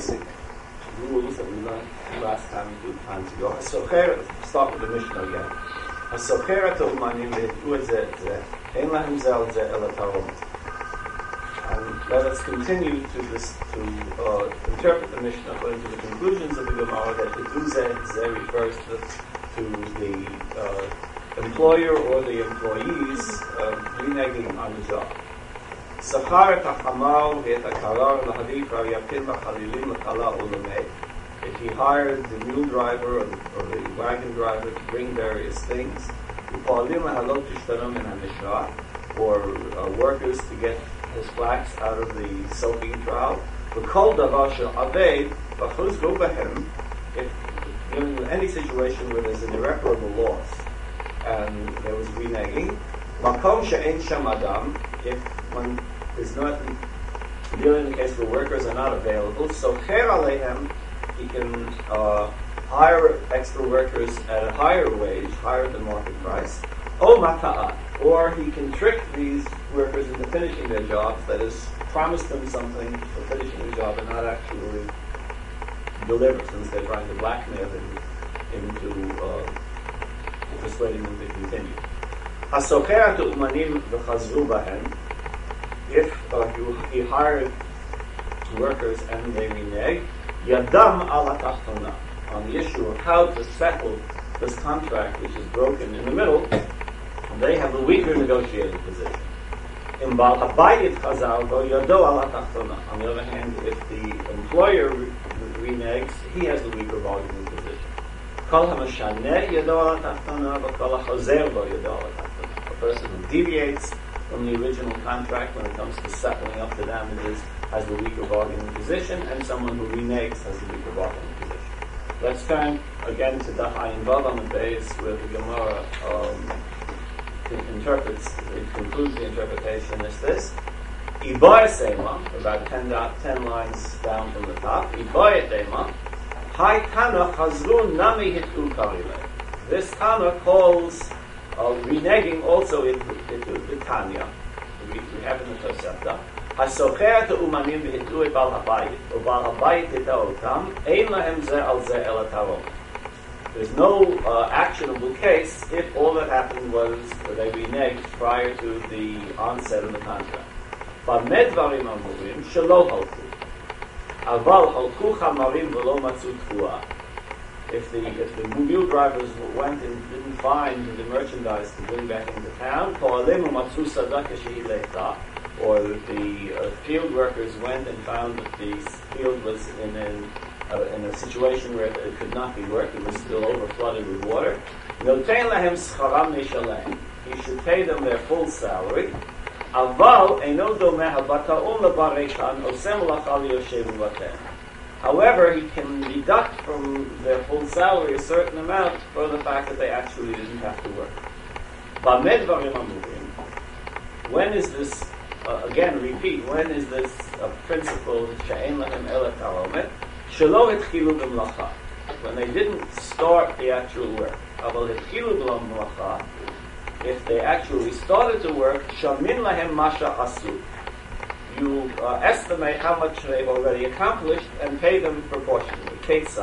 basic rules that we learned last time, 2 times ago. Start with the Mishnah again. And let us continue to interpret the Mishnah according to the conclusions of the Gemara that Hiduzeh refers to the employer or the employees reneging on the job. If he hired the mule driver or the wagon driver to bring various things, or workers to get his flax out of the soaking trough, if dealing with any situation where there's an irreparable loss and there was reneging, if when there's not dealing in the case where workers are not available, so he can hire extra workers at a higher wage, higher than market price, or he can trick these workers into finishing their jobs, that is, promise them something for finishing the job and not actually deliver, since they're trying to blackmail them into persuading them to continue. If he hired workers and they renege, Yadam ala tachtona, on the issue of how to settle this contract which is broken in the middle, they have a weaker negotiating position. On the other hand, if the employer reneges, he has the weaker bargaining position. A person who deviates from the original contract when it comes to settling up the damages has the weaker bargaining position, and someone who reneges has the weaker bargaining position. Let's turn again to Daf Ayin Vav on the base where the Gemara concludes the interpretation is this. Ibaya Sema, about 10 lines down from the top, Ibaya Sema, Hai Tana Chazrun Nami Hitu Karile. This Tana calls reneging also into the Tanya. We have in the Tosefta. Hasocher Umanim Hitu Bal Habayit, or Bal Habayit Hita Otam, Ein Lahem Ze Al Ze El Atarom. There's no actionable case if all that happened was that they reneged prior to the onset of the contract. B'med Dvarim Amurim Shelo Halku. Aval Halku Chamarim V'lo Matzu Tfua. If the mule drivers went and didn't find the merchandise to bring back into town, or the field workers went and found that the field was in a situation where it could not be worked, it was still over flooded with water, he should pay them their full salary. However, he can deduct from their full salary a certain amount for the fact that they actually didn't have to work. When is this, again repeat, when is this principle, when they didn't start the actual work. If they actually started to work, you estimate how much they've already accomplished and pay them proportionally.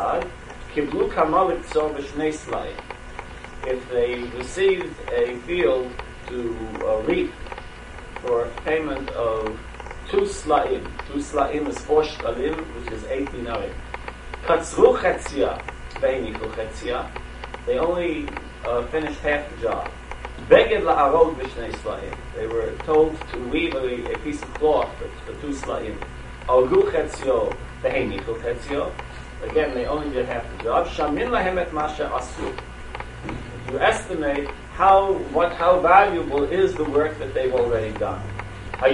If they received a field to reap for payment of 2 sla'im. 2 sla'im is 4 shkalim, which is 8 dinarim. Katzru chetzia, ve'inichu chetzia. They only finished half the job. Beged la'arod b'shnei sla'im. They were told to weave a piece of cloth for 2 sla'im. Algu chetzio, ve'inichu chetzio. Again, they only did half the job. Shamin lahem et masha asu. You estimate how valuable is the work that they've already done. If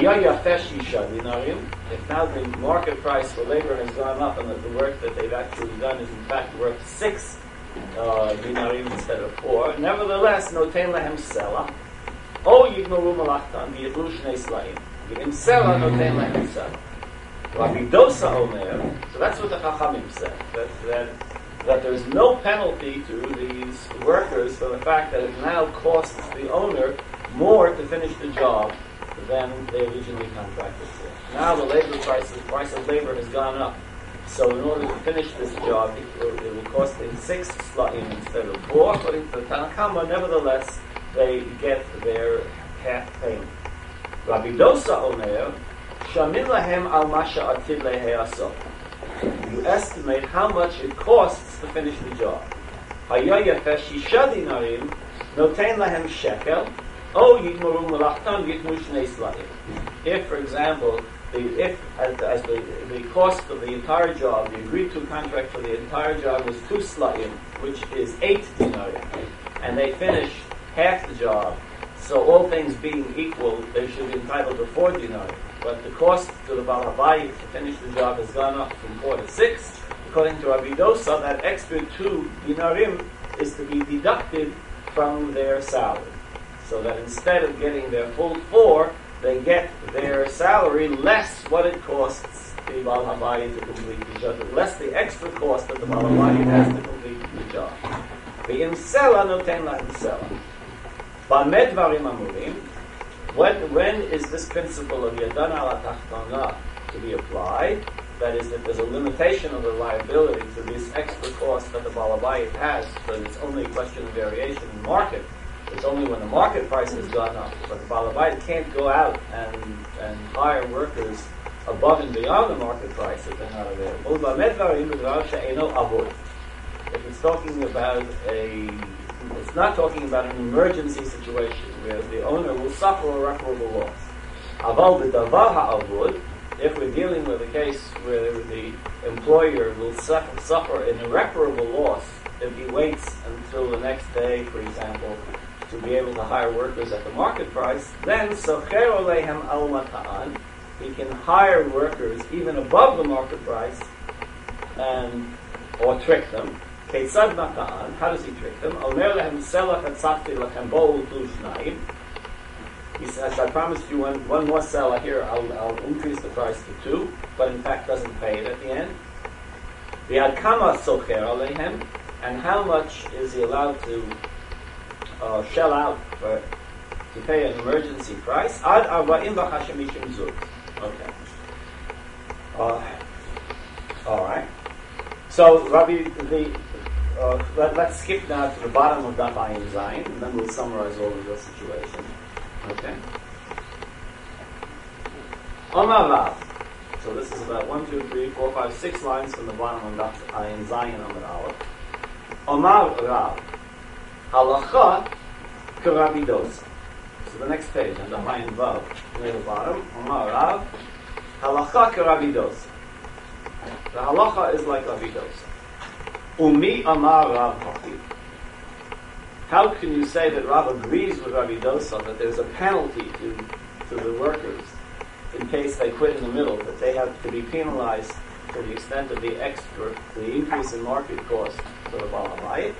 now the market price for labor has gone up and that the work that they've actually done is in fact worth 6 dinarim instead of 4, nevertheless, noten lahem sela. O yignoru malachtan v'yidlu shnei slaim. V'im sela noten lahem sela. Rabbi Dosa Omer, so that's what the Chachamim said, that there's no penalty to these workers for the fact that it now costs the owner more to finish the job than they originally contracted for. Now the price of labor has gone up, So in order to finish this job, it will cost him 6 sla'im instead of 4. According to the Tanna Kamma, nevertheless, they get their half payment. Rabbi Dosa Omer, Shamin lahem al masha atid lehe'asot. You estimate how much it costs to finish the job. Haya yafeh shisha dinarim, noten lahem shekel, o yitmoru melachtan yitmu shnei sla'im. If, for example, as the cost of the entire job, the agreed-to contract for the entire job was 2 sla'im, which is 8 dinarim, and they finish half the job, so all things being equal, they should be entitled to 4 dinarim. But the cost to the Baal Habayit to finish the job has gone up from 4 to 6. According to Rabbi Dosa, that extra 2 dinarim is to be deducted from their salary. So that instead of getting their full 4, they get their salary less what it costs the Baal Habayit to complete the job, less the extra cost that the Baal Habayit has to complete the job. V'im sela noten lahem sela. B'ameh dvarim amurim. When is this principle of Yadan ala Tachtana to be applied? That is, that there's a limitation of the liability to this extra cost that the Baal Habayit has, but it's only a question of variation in market. It's only when the market price has gone up. But the Baal Habayit can't go out and hire workers above and beyond the market price if they're not available. If it's talking about it's not talking about an emergency situation where the owner will suffer irreparable loss. Aval b'davar ha'avud, if we're dealing with a case where the employer will suffer an irreparable loss if he waits until the next day, for example, to be able to hire workers at the market price, then socher oleihem al mata'an, he can hire workers even above the market price or trick them. Keitzad mata'an, how does he trick them? Omer lehem selach atzafti lechem bo'u tu shnayim. He says, I promised you one more seller here, I'll increase the price to 2, but in fact doesn't pay it at the end. V'ad kama socher oleihem, and how much is he allowed to shell out to pay an emergency price? Ad 45 zuz. Okay. All right. So, Rabbi, let's skip now to the bottom of Daf Ayin Zayin, and then we'll summarize all of the situation. Okay. Omar Rav. So this is about 1, 2, 3, 4, 5, 6 lines from the bottom of Daf Ayin Zayin Amud Aleph. Omar Rav. Halacha k'Rabbi Dosa. So the next page, on the Ayin Vav, near the bottom. Omar Rav. Halacha k'Rabbi Dosa. The halacha is like Rabbi Dosa. Umi Amar Rav Hachi. How can you say that Rav agrees with Rabbi Dosa that there's a penalty to the workers in case they quit in the middle, that they have to be penalized to the extent of the increase in market cost for the Baal Habayit?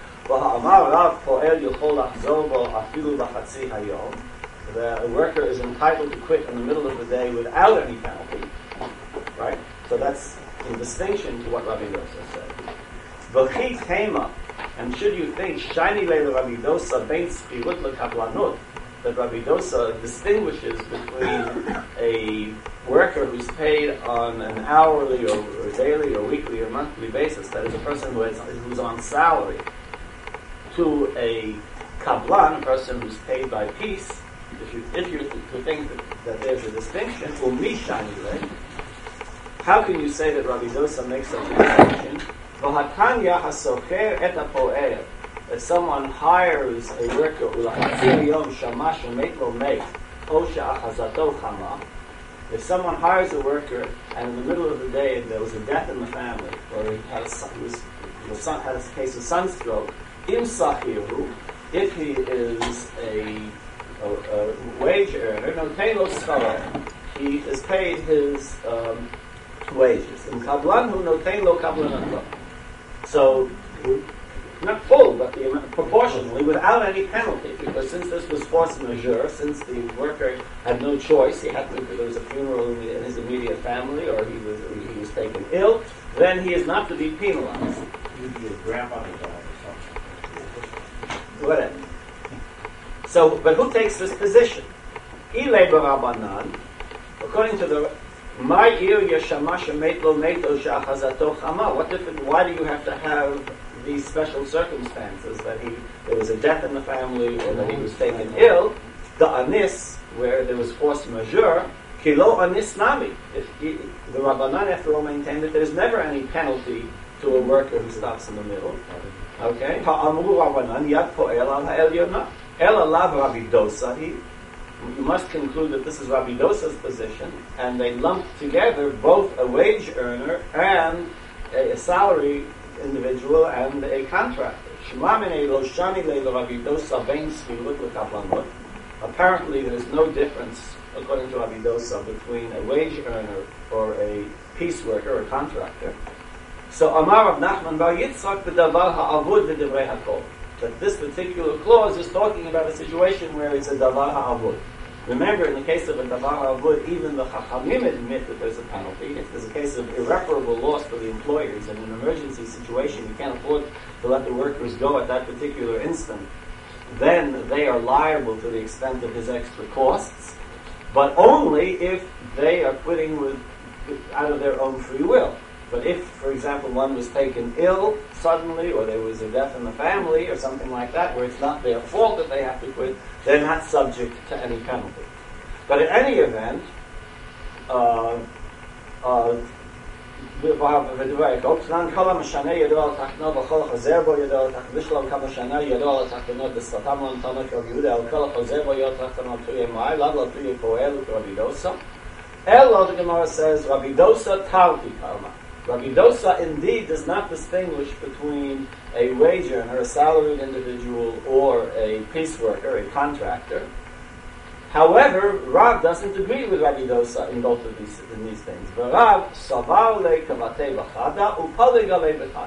The worker is entitled to quit in the middle of the day without any penalty. Right? So that's in distinction to what Rabbi Dosa said. V'chi tema, and should you think, shiny leil Rabbi Dosa bein spirut lekablanut, that Rabbi Dosa distinguishes between a worker who's paid on an hourly or daily or weekly or monthly basis, that is a person who's on salary, to a kablan, a person who's paid by piece. If you're to think that there's a distinction, umi shiny leil, how can you say that Rabbi Dosa makes such a distinction? If someone hires a worker, if someone hires a worker and in the middle of the day there was a death in the family, or he had a case of sunstroke, if he is a wage earner, he is paid his wages. So, not full, but proportionally, without any penalty, because since this was force majeure, since the worker had no choice, he had to, there was a funeral in his immediate family, or he was taken ill, then he is not to be penalized. Usually his grandfather died or something. Whatever. So, but who takes this position? Ilay b'Rabbanan, according to the Why do you have to have these special circumstances that there was a death in the family or that he was taken ill? The anis, where there was force majeure, kilo anis nami. The Rabbanan, after all, maintained that there's never any penalty to a worker who stops in the middle. Okay? Ha'amru Rabbanan yad po'el al ha'elyona. El alav Rabbi Dosa. You must conclude that this is Rabbi Dosa's position, and they lumped together both a wage earner and a salary individual and a contractor. Apparently there's no difference, according to Rabbi Dosa, between a wage earner or a piece worker or a contractor. So Amar Rav Nachman bar Yitzchak b'davar ha'avud v'divrei hakol. That this particular clause is talking about a situation where it's a davar ha'avud. Remember, in the case of a davar ha'avud, even the Chachamim admit that there's a penalty. If there's a case of irreparable loss for the employers in an emergency situation, you can't afford to let the workers go at that particular instant, then they are liable to the extent of his extra costs, but only if they are quitting out of their own free will. But if, for example, one was taken ill suddenly, or there was a death in the family, or something like that, where it's not their fault that they have to quit, they're not subject to any penalty. But in any event, Elo, the Gemara says, Rabbi Dosa Tarti Karma. Rabbi Dosa indeed does not distinguish between a wage earner, a salaried individual, or a piece worker, a contractor. However, Rav doesn't agree with Rabbi Dosa in both of these things. Rav savar le kavatei b'chada upalig alei b'chada.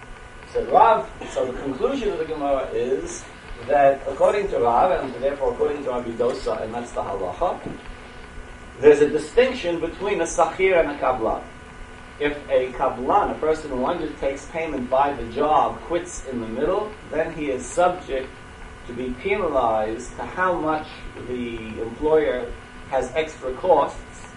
So the conclusion of the Gemara is that according to Rav, and therefore according to Rabbi Dosa, and that's the halacha, there's a distinction between a sachir and a kablan. If a kablan, a person who undertakes payment by the job, quits in the middle, then he is subject to be penalized to how much the employer has extra costs,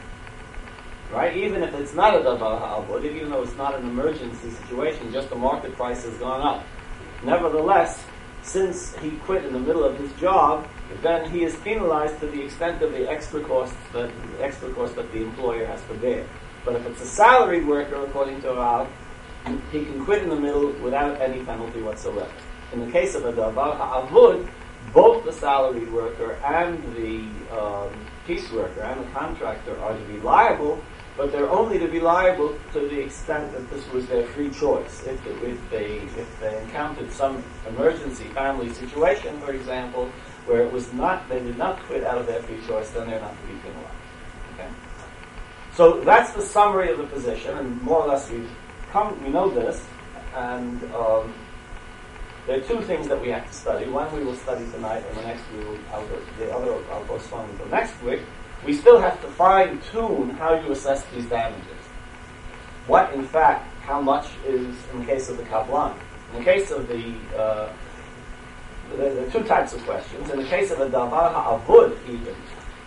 right? Even if it's not a davar ha'avud, even though it's not an emergency situation, just the market price has gone up. Nevertheless, since he quit in the middle of his job, then he is penalized to the extent of the extra costs that the employer has to bear. But if it's a salaried worker, according to Rav, he can quit in the middle without any penalty whatsoever. In the case of a davar ha'avud, both the salaried worker and the piece worker and the contractor are to be liable, but they're only to be liable to the extent that this was their free choice. If they encountered some emergency family situation, for example, where it was not, they did not quit out of their free choice, then they're not to be penalized. Okay? So that's the summary of the position, and more or less we know this, and there are two things that we have to study. One we will study tonight, and the next I'll postpone until next week. We still have to fine-tune how you assess these damages. What, in fact, how much is in the case of the kablan? In the case of there are two types of questions. In the case of a davar ha'avud, even,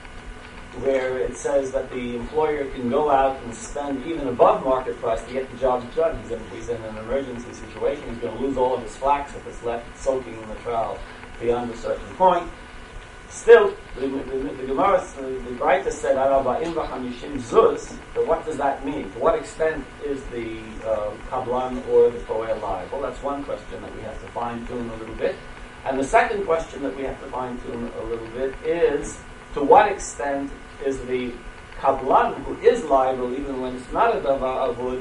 where it says that the employer can go out and spend even above market price to get the job done. He's in an emergency situation. He's going to lose all of his flax if it's left soaking in the trowel beyond a certain point. Still, the Gemara, the writer said, zuz, but what does that mean? To what extent is the kablan or the poel liable? That's one question that we have to fine-tune a little bit. And the second question that we have to fine-tune a little bit is, to what extent is the kablan who is liable even when it's not a davar avud,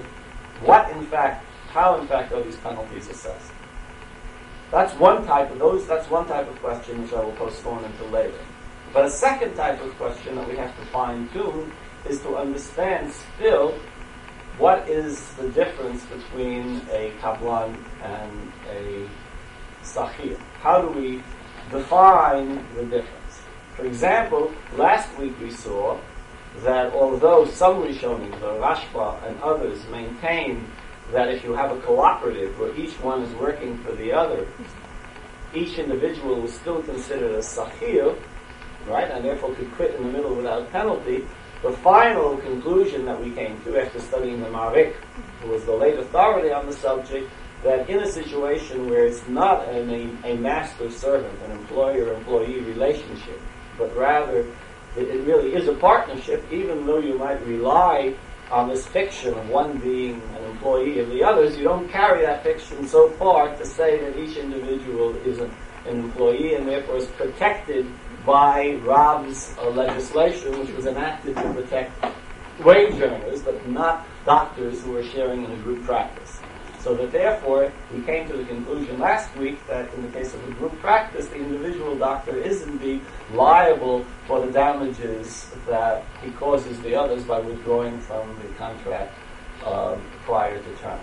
how in fact are these penalties assessed? That's one type of question which I will postpone until later. But a second type of question that we have to fine-tune is to understand still what is the difference between a kablan and a sachir. How do we define the difference? For example, last week we saw that although some Rishonim, the Rashba and others, maintain that if you have a cooperative where each one is working for the other, each individual was still considered a sachir, right, and therefore could quit in the middle without penalty. The final conclusion that we came to after studying the Marik, who was the late authority on the subject, that in a situation where it's not a master-servant, an employer-employee relationship, but rather it really is a partnership, even though you might rely on this fiction of one being an employee of the others, you don't carry that fiction so far to say that each individual is an employee and therefore is protected by Rab's legislation, which was enacted to protect wage earners, but not doctors who are sharing in a group practice. So that therefore, we came to the conclusion last week that in the case of a group practice, the individual doctor is indeed liable for the damages that he causes the others by withdrawing from the contract prior to term.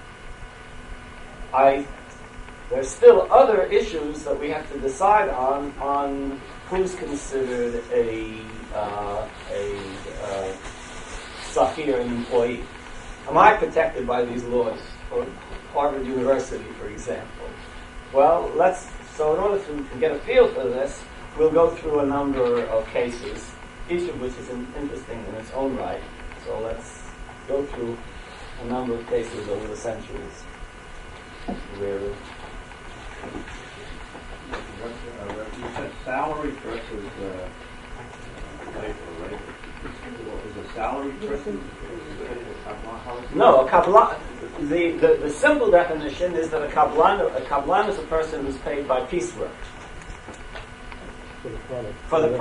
There's still other issues that we have to decide on who's considered a Sahir, an employee. Am I protected by these laws? Or Harvard University, for example. Well, so in order to get a feel for this, we'll go through a number of cases, each of which is interesting in its own right. So let's go through a number of cases over the centuries. Where You said salary versus labor. Is a salary person? No, a kabbalah. The simple definition is that a kabbalah is a person who's paid by piecework for the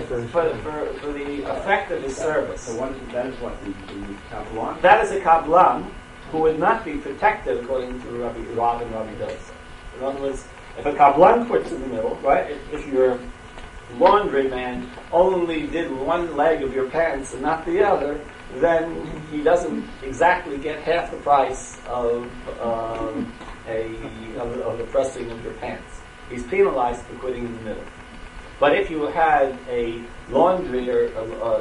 effect of his service. So that is what the kabbalah. That is a kabbalah who would not be protected according to Rav and Rabbi Dosa. In other words, if a kabbalah quits in the middle, right? If your laundryman only did one leg of your pants and not the other, then he doesn't exactly get half the price of the pressing of your pants. He's penalized for quitting in the middle. But if you had a launderer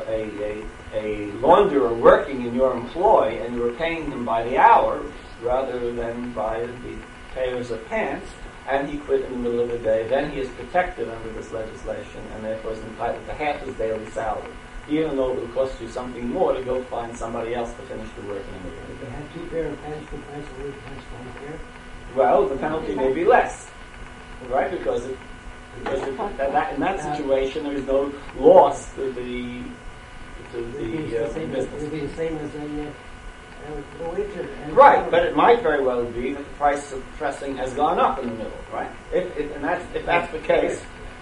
working in your employ and you were paying him by the hour rather than by the pairs of pants, and he quit in the middle of the day, then he is protected under this legislation and therefore is entitled to half his daily salary, even though it will cost you something more to go find somebody else to finish the work in the middle. If they had 2 pair of pants, 2 pants a week, pants 1 pair? Well, the penalty may be less, right? Because in that situation there is no loss to the business. It would be the same as the wager. Right, but it might very well be that the price of pressing has gone up in the middle, right? If that's the case,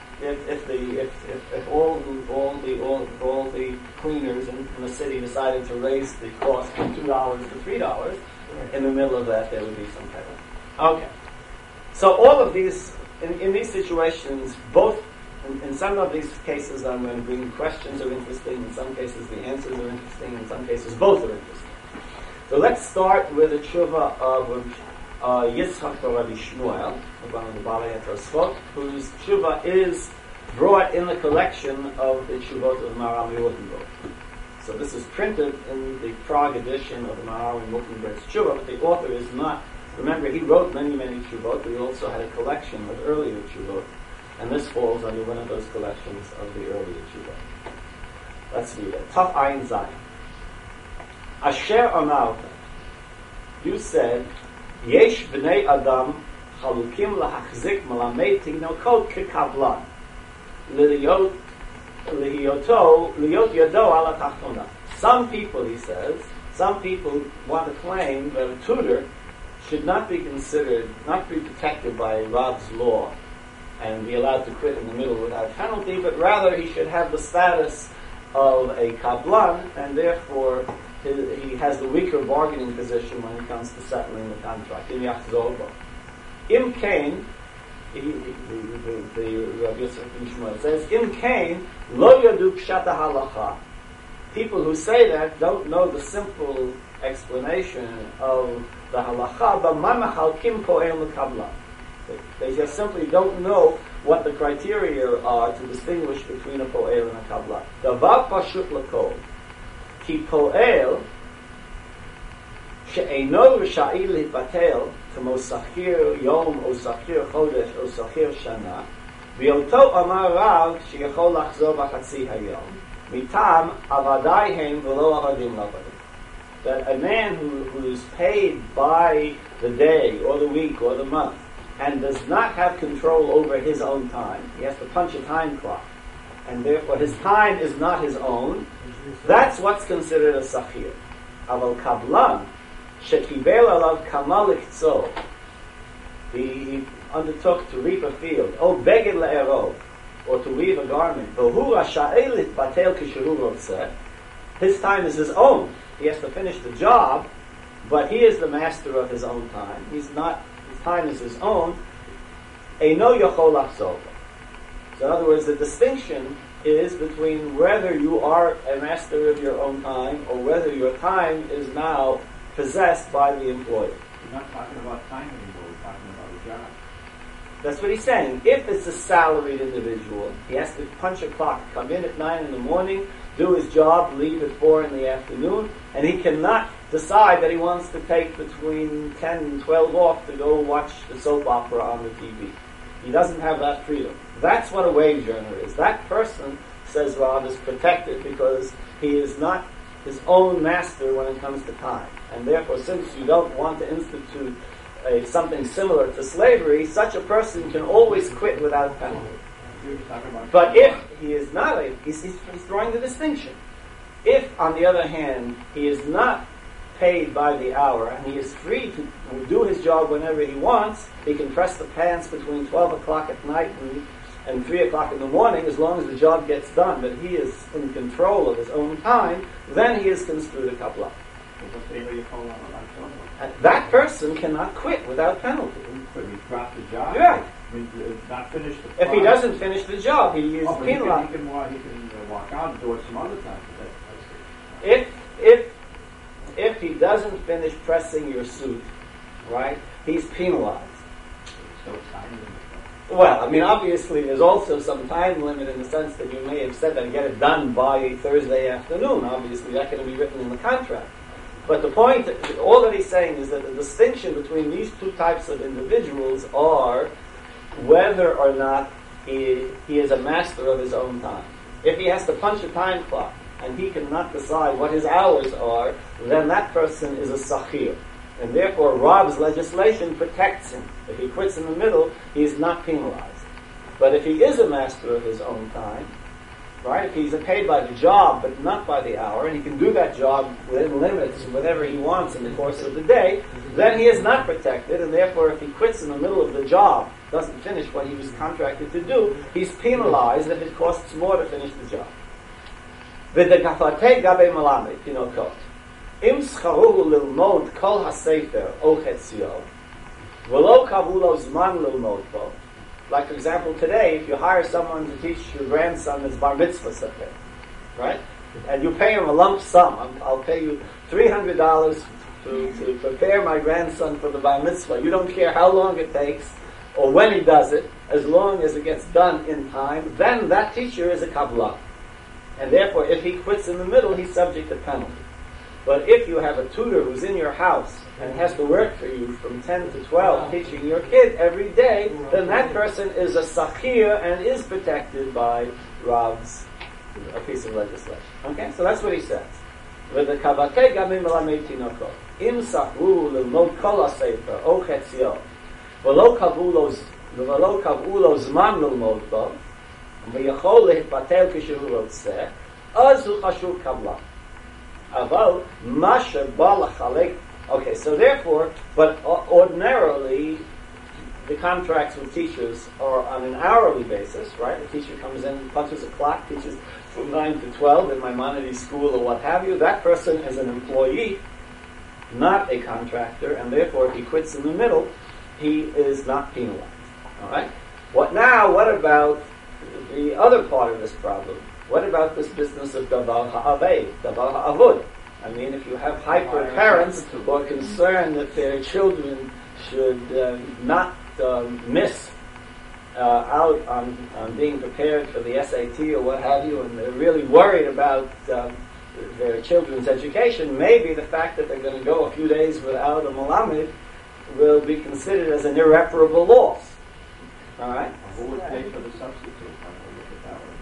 if all the cleaners in the city decided to raise the cost from $2 to $3, in the middle of that there would be some penalty. Okay, so all of these in these situations, both in some of these cases, I'm going to bring questions are interesting. In some cases, the answers are interesting. In some cases, both are interesting. So let's start with the tshuva of Yitzchak Rabbi Shmuel, one of the Balei Tosfot, whose tshuva is brought in the collection of the tshuvot of the Maharal Wittenberg. So this is printed in the Prague edition of the Maharal Wittenberg's tshuva, but the author is not. Remember, he wrote many tshuvot, but he also had a collection of earlier tshuvot, and this falls under one of those collections of the earlier tshuvot. Let's read it. Tav Ayin Zayin. Asher Amarta, you said, Yesh b'nei Adam chalukim lahachzik malamed tinokot kekavlan liyot yado ala tachtona. Some people, he says, want to claim that a tutor should not be protected by Rab's law and be allowed to quit in the middle without penalty, but rather he should have the status of a kablan, and therefore he has the weaker bargaining position when it comes to settling the contract. Im Kain, the Rabbi Yosef ben Shmuel says, Im Kain lo yadu pshat halacha. People who say that don't know the simple explanation of the halacha, but mamachalkim po'el l'kablan. They just simply don't know what the criteria are to distinguish between a po'el and a kablan. Davar pashut l'kol. Ki po'el she'eino r'sha'il l'hipatel k'mo sachir yom o sachir chodesh o sachir shana v'yoto amar Rav she'yachol lachzor b'chatzi hayom mitam avadaihem v'lo avadim lavadim. That a man who is paid by the day or the week or the month and does not have control over his own time, he has to punch a time clock, and therefore his time is not his own, that's what's considered a sachir. Aval kablan, shekibel alav kamal ichtzo, he undertook to reap a field, o beged le'erov, or to weave a garment, v'hu rasha'elit batel kisheru rotzeh, his time is his own. He has to finish the job, but he is the master of his own time. His time is his own. Eino yochol lachzor. So in other words, the distinction is between whether you are a master of your own time or whether your time is now possessed by the employer. We're not talking about time anymore, we're talking about a job. That's what he's saying. If it's a salaried individual, he has to punch a clock, come in at 9 in the morning, do his job, leave at 4 in the afternoon, and he cannot decide that he wants to take between 10 and 12 off to go watch the soap opera on the TV. He doesn't have that freedom. That's what a wage earner is. That person, says Rav, is protected because he is not his own master when it comes to time. And therefore, since you don't want to institute something similar to slavery, such a person can always quit without penalty. But if he is not, he's drawing the distinction. If, on the other hand, he is not paid by the hour and he is free to do his job whenever he wants, he can press the pants between 12 o'clock at night and 3 o'clock in the morning as long as the job gets done, but he is in control of his own time, then he is construed a kabbalah. And that person cannot quit without penalty. Could he drop the job? Right. Not finish the If he doesn't finish the job, he is penalized. He can walk out and do it some other time. If he doesn't finish pressing your suit, right, he's penalized. So time limit. Well, I mean, obviously, there's also some time limit in the sense that you may have said that get it done by Thursday afternoon. Obviously, that can be written in the contract. But the point, all that he's saying is that the distinction between these two types of individuals are whether or not he is a master of his own time. If he has to punch a time clock and he cannot decide what his hours are, then that person is a sachir. And therefore, Rav's legislation protects him. If he quits in the middle, he is not penalized. But if he is a master of his own time, right, if he's paid by the job but not by the hour, and he can do that job within limits, whatever he wants in the course of the day, then he is not protected, and therefore if he quits in the middle of the job, doesn't finish what he was contracted to do, he's penalized if it costs more to finish the job. V'degafate gabe malamed, pinokot. Im scharuhu lilmod kol ha-sefer o chetzio, v'lo kavulo zman lilmod bo. Like, for example, today, if you hire someone to teach your grandson his bar mitzvah something, right? And you pay him a lump sum. I'll pay you $300 to prepare my grandson for the bar mitzvah. You don't care how long it takes or when he does it, as long as it gets done in time, then that teacher is a kabbalah. And therefore, if he quits in the middle, he's subject to penalty. But if you have a tutor who's in your house and has to work for you from 10 to 12, teaching your kid every day, then that person is a sachir and is protected by Rav's a piece of legislation. Okay, so that's what he says. With the kavatei gamim melamed tinokot, im sachru lilmod kol hasefer o chetzio, v'lo kavulo zman lilmod bo, v'yachol lehitbatel kishehu rotzeh, az hu chashuv kabbalah. Okay, so therefore, but ordinarily, the contracts with teachers are on an hourly basis, right? The teacher comes in, punches a clock, teaches from 9 to 12 in Maimonides school or what have you. That person is an employee, not a contractor, and therefore, if he quits in the middle, he is not penalized. All right? What about the other part of this problem? What about this business of davar ha'aved, davar ha'avud? I mean, if you have hyper parents who are concerned that their children should not miss out on being prepared for the SAT or what have you, and they're really worried about their children's education, maybe the fact that they're going to go a few days without a malamed will be considered as an irreparable loss. All right? Who would pay for the substitute?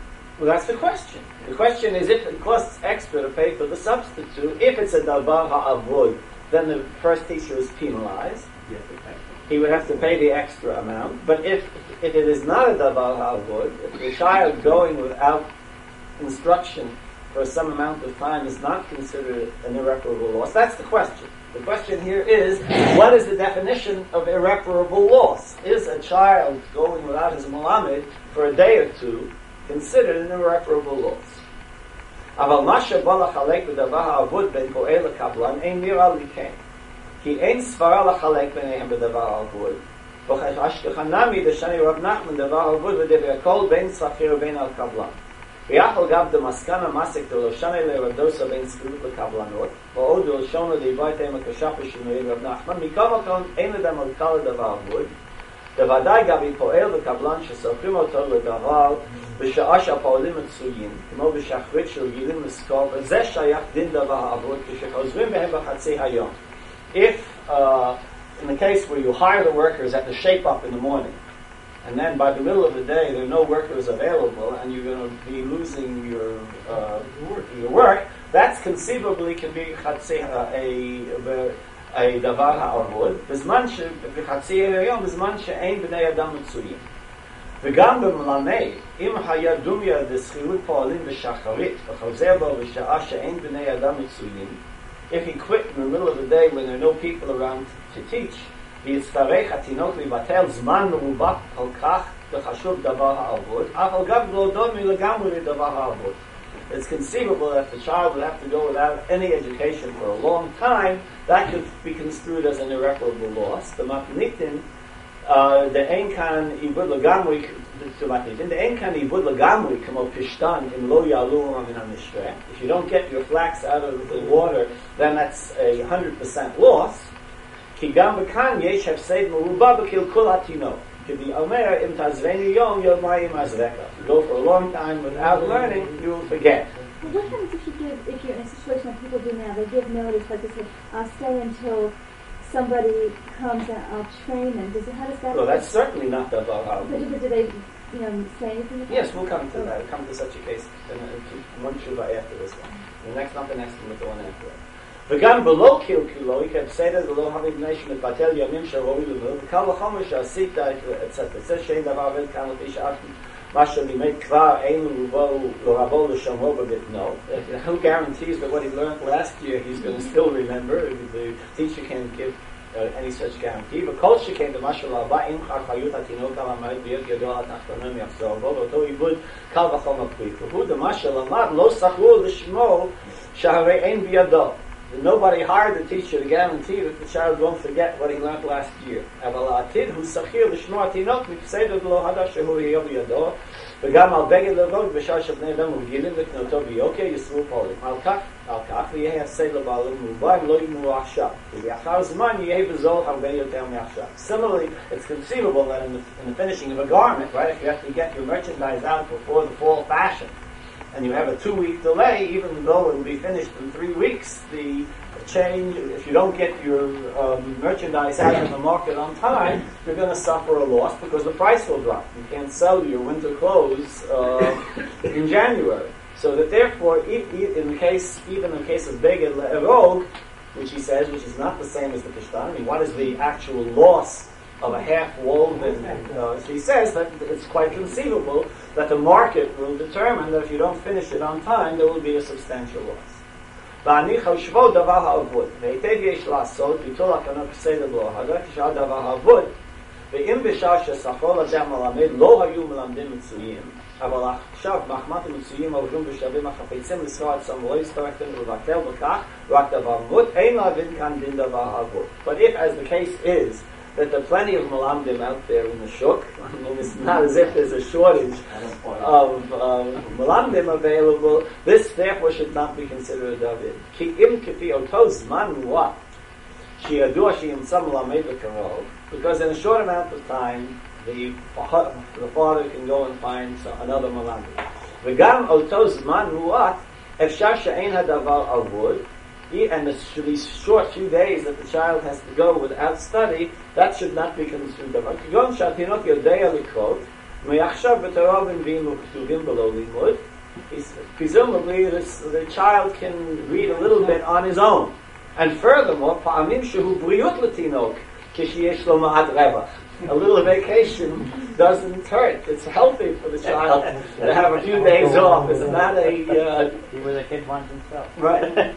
Well, that's the question. The question is if it costs extra to pay for the substitute, if it's a davar ha'avud, then the first teacher is penalized. Yes, okay. He would have to pay the extra amount. But if it is not a davar ha'avud, if the child going without instruction for some amount of time is not considered an irreparable loss, that's the question. The question here is, what is the definition of irreparable loss? Is a child going without his malamed for a day or two considered an irreparable loss? אבל מה שבא לחלק בדבר העבוד בין פועל לקבלן אין נראה לי כן. כי אין סברה לחלק ביניהם בדבר העבוד. וכשכנמי דשני רב נחמן דבר העבוד ודבר הכל בין שכיר ובין על קבלן. ויחל גב דמסקנה מסק דלושני לרדוסה בין שכירות לקבלנות, ועוד דלשונו דיברתם הקשפה שנוי רב נחמן, מכל מקום אין לדם על כל הדבר העבוד, בוודאי גבי פועל וקבלן שסופרים אותו לדבר בשעה שהפועלים מצויים, כמו בשחרית של גילים לסקור, וזה שייך דין דבר העבוד כשחוזרים בהם בחצי היום. If, in the case where you hire the workers at the shape-up in the morning, and then by the middle of the day there are no workers available, and you're going to be losing your work, that's conceivably can be a דבר העבוד, בזמן שבחצי היום, בזמן שאין בני אדם מצויים. וגם במלמד, אם היה דומיה דשכירות פועלים בשחרית, וחוזר בו בשעה שאין בני אדם מצויים, if he quit in the middle of the day when there are no people around to teach, ויצטרך התינוק לבטל זמן מרובה כל כך וחשוב דבר העבוד, אף על גב לא דומי לגמרי לדבר העבוד. It's conceivable that the child would have to go without any education for a long time. That could be construed as an irreparable loss. The matnitin, the enkan ibud lagamri, the enkan ibud lagamri kamo pishtan in lo yalu min hamishre. If you don't get your flax out of the water, then that's 100% loss. Ki gam b'kan yesh hefseid meruba b'kil kol hatino. To be Omer, im tazveni yom yomayim azveka. You go for a long time without learning, you will forget. Well, what happens if you're in a situation like people do now? They give notice, like they say, I'll stay until somebody comes and I'll train them. How does that? Well, that's certainly not the Baal. But do they, say anything about Yes, we'll come to that. We'll come to such a case in one shuvah after this one. Not the next one, but the one after it. וגם בלא קלקולו, כבסדר ולא המבנה שמתבטל ימים שראוי למוד, וקל וחומר שעשית את זה שאין דבר עובד כאן לפי שעת מה שלימד כבר אין לרבו לשמרו בבטנו. Who guarantees that what he learned last year he's going to still remember? The teacher can't give any such guarantee. וכל שכן במשהו הבא, אם חיות התינוק המעמד להיות ידוע על תחתונם יחזור בו, ואותו עיבוד קל וחומר פריט. והוא דמשהו למד לא סחרו לשמור שהרי אין בידו. Nobody hired the teacher to guarantee that the child won't forget what he learned last year. אבל העתיד הוא שכיר לשמוע תינוק מפסדר לא הדע שהוא יהיה בידו, וגם על בגד לבוד בשעה שבני אדם רגילים לקנותו ביוקר יסרו פועלים. על כך ויהיה הפסד לבעלים מרובה אם לא יגמרו עכשיו, ולאחר זמן יהיה בזול הרבה יותר מעכשיו. Similarly, it's conceivable that in the finishing of a garment, right, if you have to get your merchandise out before the fall fashion, and you have a 2-week delay, even though it will be finished in 3 weeks, the change, if you don't get your merchandise out in the market on time, you're going to suffer a loss because the price will drop. You can't sell your winter clothes in January. So that therefore, even in the case of Beged Le'erog, which he says, which is not the same as the Pishtan, I mean, what is the actual loss of a half-woven, he says that it's quite conceivable that the market will determine that if you don't finish it on time, there will be a substantial loss. ואני חשבו דבר העבוד, והיטב יש לעשות, ביטול הקנות בסדר לא הדע, כשעה דבר העבוד, ואם בשעה ששכרו לדם מלמד לא היו מלמדים מצויים, אבל עכשיו מחמת המצויים עוברים בשלבים החפצים לשכור עצמם ולא יצטרכתם לבטל בכך, רק דבר עבוד, אין להבין כאן דין דבר העבוד. But if, as the case is, that there are plenty of malamdim out there in the shuk. I mean, it's not as if there's a shortage of malamdim available. This, therefore, should not be considered a david. Ki im kifi otos man what? She adua she im some malamed v'karov. Because in a short amount of time, the father can go and find another malamdim. V'gam otos man what? Efshar she'ein hadavar avud. And these short few days that the child has to go without study, that should not be construed. presumably the child can read a little bit on his own. And furthermore, פעמים שהוא בריאות לתינוק, כשיש לו מעט רווח. A little vacation doesn't hurt. It's healthy for the child to have a few days off. It's not a... He was a kid once himself. Right.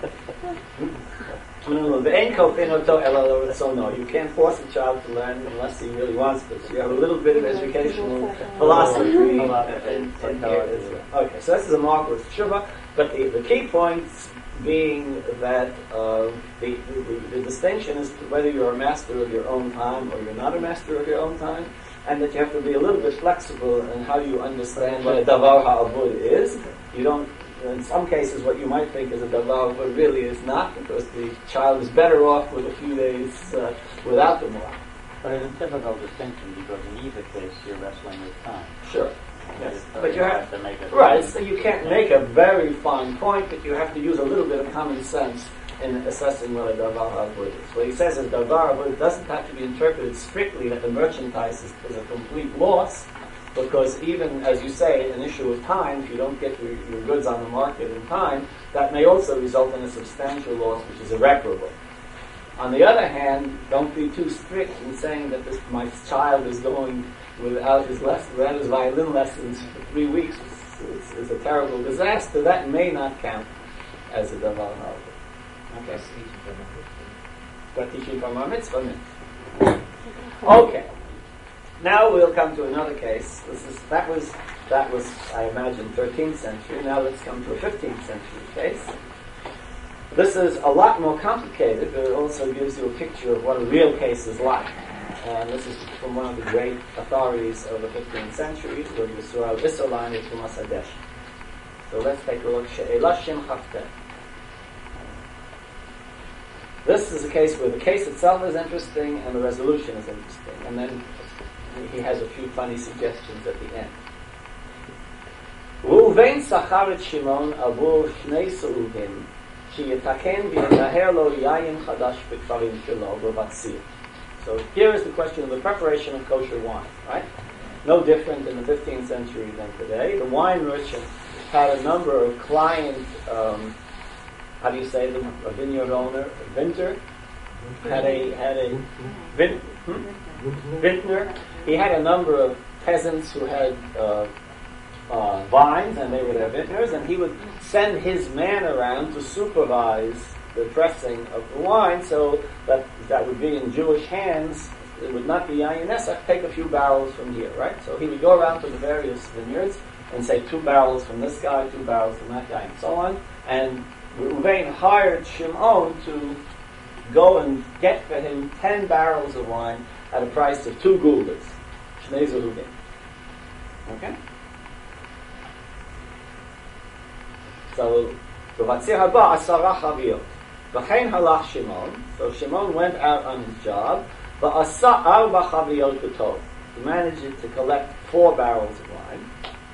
No, you can't force a child to learn unless he really wants to. So you have a little bit of educational philosophy in here as well. Okay, so this is a mark with tshuva, but the key points being that the distinction is whether you're a master of your own time or you're not a master of your own time, and that you have to be a little bit flexible in how you understand what a davar ha'avud is. You don't, in some cases, what you might think is a davar ha'avud really is not, because the child is better off with a few days without the malach. But it's a typical distinction because in either case you're wrestling with time. Sure. Yes, So but you have to make it right. So you can't make a very fine point, but you have to use a little bit of common sense in assessing what a davar ha'avud is. What he says is davar ha'avud doesn't have to be interpreted strictly that the merchandise is a complete loss, because even as you say, an issue of time, if you don't get your goods on the market in time, that may also result in a substantial loss, which is irreparable. On the other hand, don't be too strict in saying that my child is going without his violin lessons for 3 weeks. It's a terrible disaster. That may not count as a davar ha'avud. Okay. But teaching from our mitzvah. Okay. Now we'll come to another case. That was I imagine 13th century. Now let's come to a 15th century case. This is a lot more complicated, but it also gives you a picture of what a real case is like. And this is from one of the great authorities of the 15th century, where Yisrael Isserlein is from Asadesh. So let's take a look. She'elah Shem Chaftet. This is a case where the case itself is interesting and the resolution is interesting. And then he has a few funny suggestions at the end. Reuven sachar et Shimon avur shnei se'uvim sheyetaken v'yenaher lo yayin chadash b'kfarim shelo b'vatzir. So here is the question of the preparation of kosher wine, right? No different in the 15th century than today. The wine merchant had a number of client, how do you say them? A vineyard owner, a vintner, vintner. He had a number of peasants who had vines, and they were their vintners, and he would send his man around to supervise the pressing of the wine, so that would be in Jewish hands. It would not be Yayin Nesach. Take a few barrels from here, right? So he would go around to the various vineyards and say 2 barrels from this guy, 2 barrels from that guy, and so on. And Reuven hired Shimon to go and get for him 10 barrels of wine at a price of 2 gulders. Shnei zehuvim. Okay? So, B'vatzir haba asara chaviyot. V'chein halach Shimon. So Shimon went out on his job. V'asa arba chaviyot k'tov. He managed to collect 4 barrels of wine.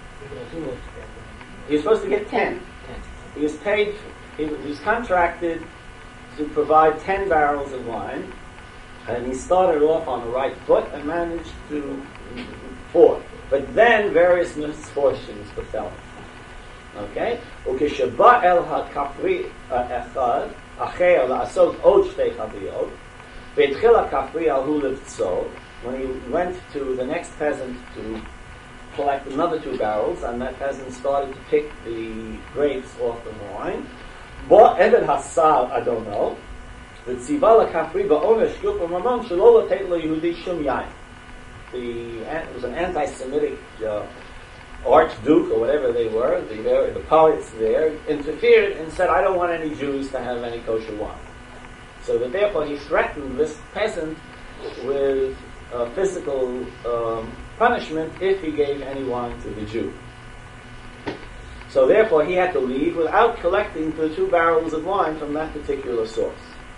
He was supposed to get 10. He was paid, he was contracted to provide 10 barrels of wine, and he started off on the right foot and managed to 4. But then various misfortunes befell him. Okay? וכשבא אל הכפרי אחד, אחר לעשות עוד 2 חביות, והתחיל הכפרי ההוא לבצור, when he went to the next peasant to collect another 2 barrels, and that peasant started to pick the grapes off the wine. Bo Eved Hasar Adono, v'tziva lekafri ba'omer shkuf v'mamon shelo l'teit lo Yehudi shum yain. It was an anti-Semitic archduke or whatever they were. The poets there interfered and said, "I don't want any Jews to have any kosher wine." So that therefore he threatened this peasant with physical punishment if he gave any wine to the Jew. So therefore he had to leave without collecting the 2 barrels of wine from that particular source.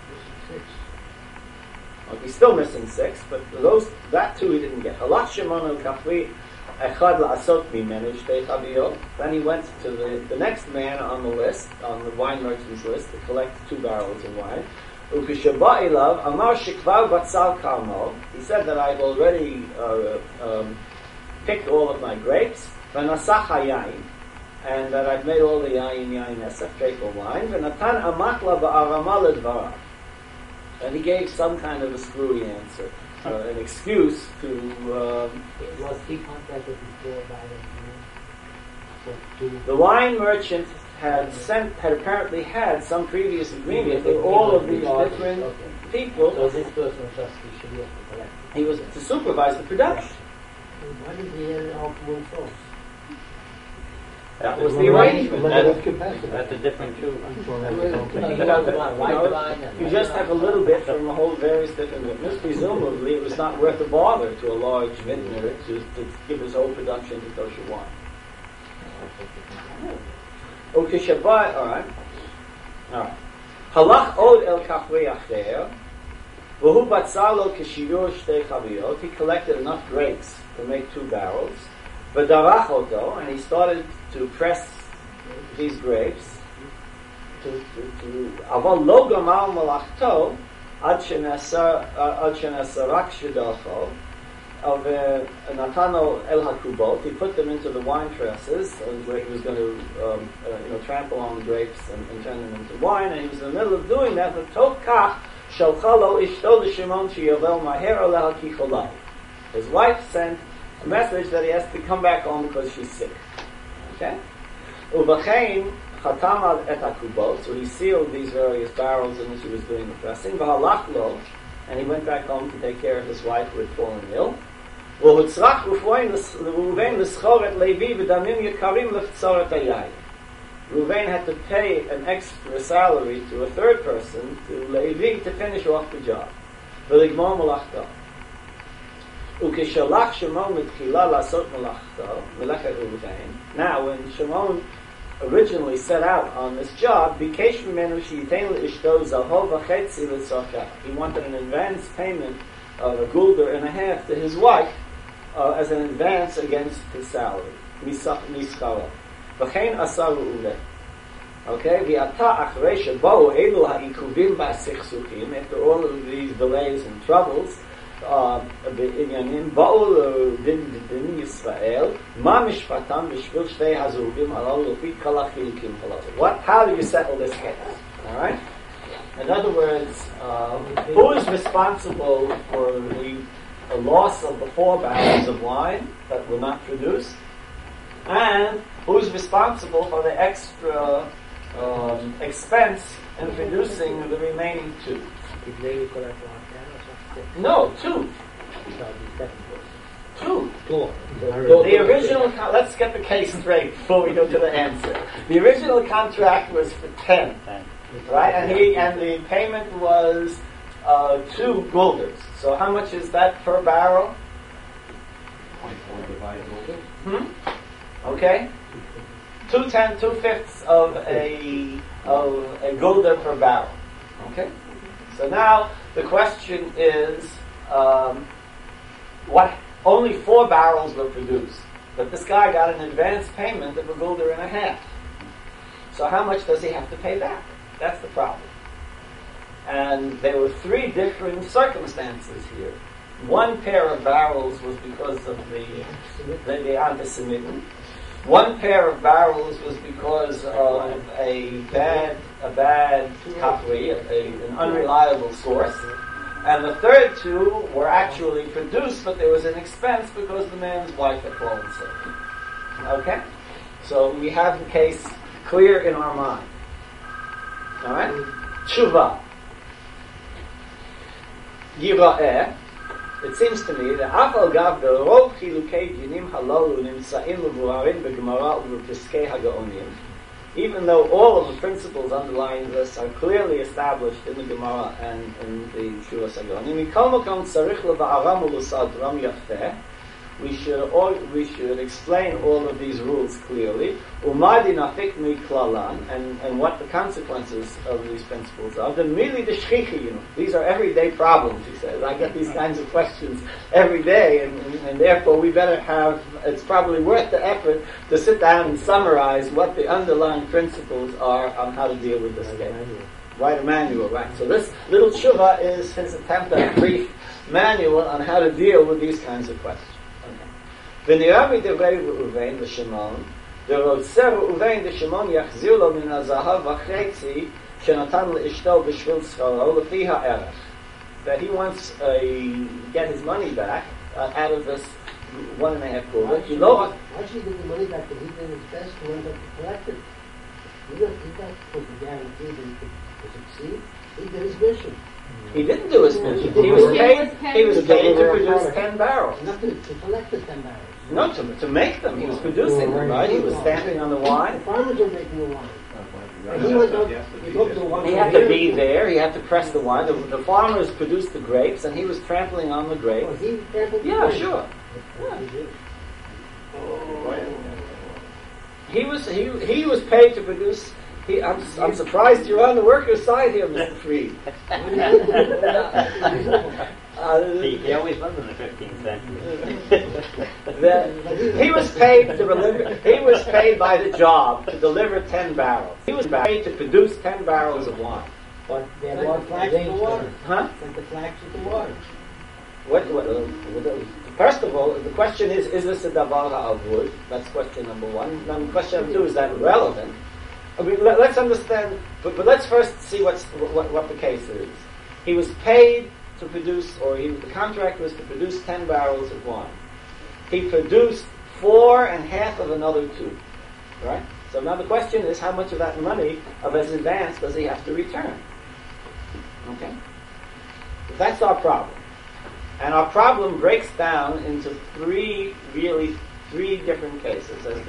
Okay, he's still missing 6, but that 2 he didn't get. Halach Shimon el Kafri echad la'asot mimenu shtei chaviyot. Then he went to the next man on the list, on the wine merchant's list, to collect 2 barrels of wine. Ukishaba ilav amar shikvar batzal karmo. He said that I've already picked all of my grapes. V'nasach hayayin. and that I've made all the yain esef treifel wine. V'natan amakla ba'arama ledvarav. And he gave some kind of a screwy answer, an excuse to. It was he contacted before by the The wine merchant had apparently had some previous agreement with all of these different people. So this person was just the shaliach to collect. He was to supervise the production. Why did he end up one source? That was the arrangement. That's a different too. You just have a little bit from a whole various different witnesses. Presumably, it was not worth a bother to a large vintner to give his whole production to kosher wine. Okay, Shabbat. All right. Halach od el kafrei acher, v'hu batzalo k'shiyur shtei chaviyot. He collected enough grapes to make 2 barrels. V'darach oto, and he started to press these grapes. Aval lo gamal malachto ad shenasa rak shidalcho of Natano el hakubot. He put them into the wine presses, where he was going to trample on the grapes and turn them into wine. And he was in the middle of doing that. V'tov kach shalchalo ishto l'shimon sheyavel maher oleha ki cholai. His wife sent a message that he has to come back home because she's sick. Okay? Uvachein chatam et hakubot. So he sealed these various barrels in which he was doing the pressing. V'halach lo, and he went back home to take care of his wife who had fallen ill. V'hutzrach Reuven l'schor et Levi v'damim yekarim l'chtzor et hayai. Reuven had to pay an extra salary to a third person, to Levi, to finish off the job. V'ligmor malachto. Ukeshalach Shimon mitchila lasot malachto melechet Reuven. Now, when Shimon originally set out on this job, he wanted an advance payment of a gulder and a half to his wife as an advance against his salary. Okay, after all of these delays and troubles, how do you settle this case? All right. In other words, who is responsible for the loss of the 4 barrels of wine that were not produced, and who is responsible for the extra expense in producing the remaining 2? Did they collect 1 or No, 2. 2. Four. The original, let's get the case straight before we go to the answer. The original contract was for 10, right? And the payment was 2 gulders. So how much is that per barrel? 0.4 divided over. Okay. 2/5 of a gulder per barrel. Okay. So now the question is, what? Only 4 barrels were produced, but this guy got an advance payment of a gulder and a half. So how much does he have to pay back? That's the problem. And there were 3 different circumstances here. 1 pair of barrels was because of the antisemitism. 1 pair of barrels was because of a bad coppery, an unreliable source. And the third 2 were actually produced, but there was an expense because the man's wife had fallen sick. Okay? So we have the case clear in our mind. Alright? Tshuva. Yira'eh. It seems to me that Afal Gav the Rov Chilukei Dinim Halolu Nimsa'im Uvuarim Begemara Uvupiskei Hagaonim. Even though all of the principles underlying this are clearly established in the Gemara and in the Shuvas Hagaonim, Mikol Makom Tzarich Leva'aram Ulusad Ram Yafeh. We should explain all of these rules clearly. Umadi nafik mi klalan, and what the consequences of these principles are. The mili d'shchichi, these are everyday problems. He says, I get these kinds of questions every day, and therefore we better have. It's probably worth the effort to sit down and summarize what the underlying principles are on how to deal with this case. Write a manual, right? So this little tshuva is his attempt at a brief manual on how to deal with these kinds of questions. V'nirami devei Reuven v'Shimon ורוצה ראובן דשמעון יחזיר לו מן הזהב וחצי שנתן לאשתו בשביל שכרו לפי הערך. That he wants get his money back out of this 1.5 kula. Why should he get the money back? Because he did his best to end up to collect it. He's not supposed to guarantee that he could succeed. He did his mission. He didn't do his mission. He was paid to produce 10 barrels. Not to collect the 10 barrels. No, to make them. He was producing them, right? He was stamping on the The wine. farmers are making the wine. And he went up, he took the wine. He had to be there. He had to press the wine. The farmers produced the grapes, and he was trampling on the grapes. Oh, he trampled the Yeah, wine. sure. He was paid to produce. I'm surprised you're on the workers' side here, Mr. Freed. He always was in the 15th century. He was paid to deliver. He was paid by the job to deliver 10 barrels. He was paid to produce 10 barrels of wine. But they had more flax with the water. Huh? Like the flax with the water. First of all, the question is this a davar ha'avud? That's question number one. Then question number two, is that relevant? I mean, let's understand, but let's first see what the case is. He was paid to produce, the contract was to produce 10 barrels of wine. He produced 4 and half of another 2, right? So now the question is, how much of that money of his advance does he have to return? Okay, that's our problem, and our problem breaks down into three different cases, as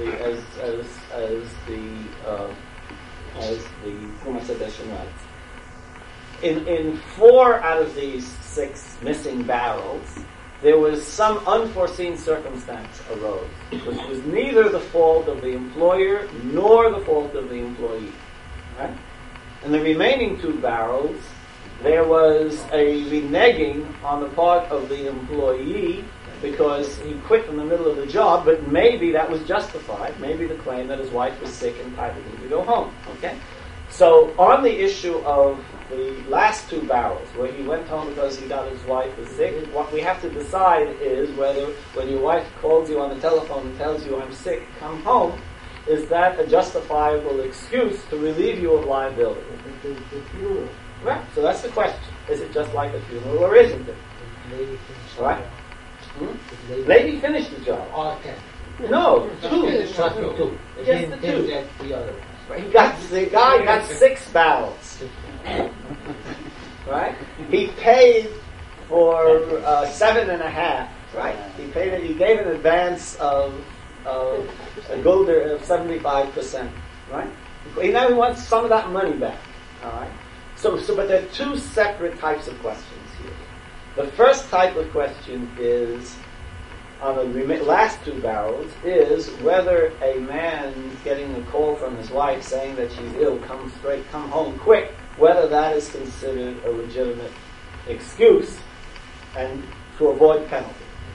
the Chumash Hadeshin writes. In 4 out of these 6 missing barrels, there was some unforeseen circumstance arose, which was neither the fault of the employer nor the fault of the employee. Right? In the remaining 2 barrels, there was a reneging on the part of the employee because he quit in the middle of the job, but maybe that was justified. Maybe the claim that his wife was sick and entitled him to go home. Okay? So on the issue of the last 2 barrels, where he went home because he got his wife was sick, what we have to decide is whether when your wife calls you on the telephone and tells you, I'm sick, come home, is that a justifiable excuse to relieve you of liability? The funeral. Right. So that's the question. Is it just like a funeral or isn't it? All right? Lady finished the job. Oh, okay. No, 2. Just the 2. Just the 2. Get the other. The guy got 6 barrels. Right? He paid for 7.5. Right? He gave an advance of a golder of 75%. Right? Now he wants some of that money back. All right? So, but there are 2 separate types of questions here. The first type of question is, on the last 2 barrels, is whether a man getting a call from his wife saying that she's ill, come home quick, whether that is considered a legitimate excuse and to avoid penalty.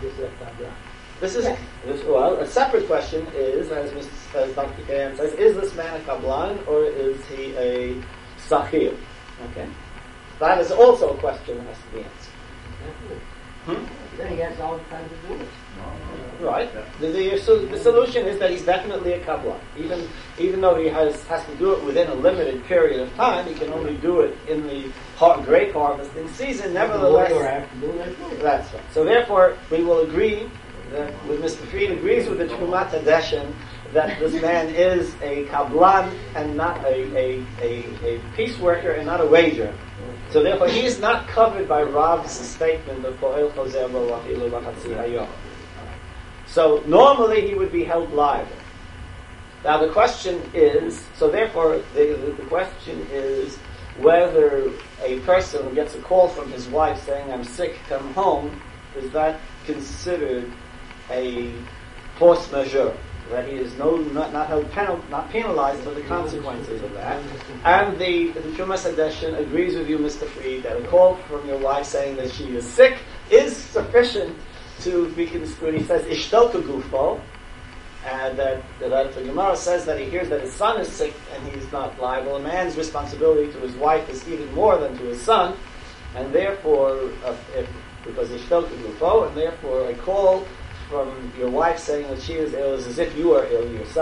Well, a separate question is, as Dr. Kayan says, is this man a kablan or is he a sahir? Okay, that is also a question that has to be answered. Then he has all the time to do it. Right. The solution is that he's definitely a kablan. Even though he has to do it within a limited period of time, he can only do it in the grape harvesting season. Nevertheless, that's right. So therefore, we will agree that with Mr. Fried agrees with the Chumash Hadeshin that this man is a kablan and not a peace worker and not a wager. So therefore, he is not covered by Rav's statement of Po'el Chozer Bo Afilu B'Chatzi Hayom. So normally he would be held liable. Now the question is, so therefore the question is whether a person gets a call from his wife saying, I'm sick, come home, is that considered a force majeure? That he is not held not penalized for the consequences of that. And the Chumash Hadeshin agrees with you, Mr. Fried, that a call from your wife saying that she is sick is sufficient to be construed. He says, Ishtoka Gufo, and that the Gemara says that he hears that his son is sick and he's not liable. A man's responsibility to his wife is even more than to his son, and therefore, because Ishtoka Gufo, and therefore a call from your wife saying that she is ill is as if you are ill yourself,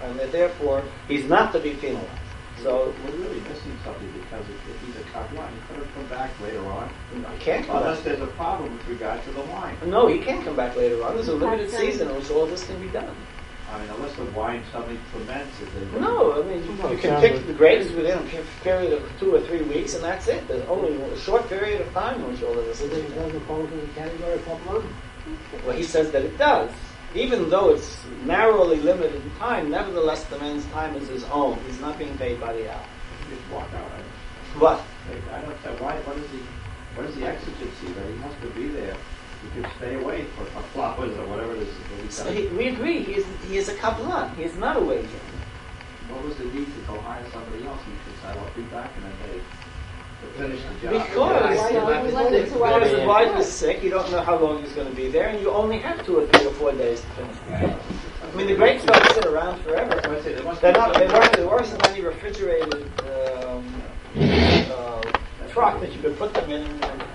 and that therefore he's not to be penalized. So we're really missing something because if he's a Kabbalah, he could have come back later on. I can't come Unless back. there's a problem with regard to the wine. No, he can't come back later on. There's a limited season in which all this can be done. I mean, unless the wine suddenly ferments. No, I mean, you can pick the grapes within a period of 2 or 3 weeks, and that's it. There's only a short period of time in which all of this So is then it done. doesn't fall into the category of Kabbalah. Well, he says that it does. Even though it's narrowly limited in time, nevertheless, the man's time is his own. He's not being paid by the hour. Just walk out. But I don't know why. What is the exigency that he has to be there? He could stay away for flowers or whatever it is. so we agree, he is a Kabbalah. He is not a wage earner. What was the need to go hire somebody else? He could say, "I'll be back in a day to finish the job." Because the wife is sick, you don't know how long he's going to be there, and you only have 2 or 3 or 4 days to finish the job. I mean, the grapes don't sit around forever. There wasn't any refrigerated truck that you could put them in and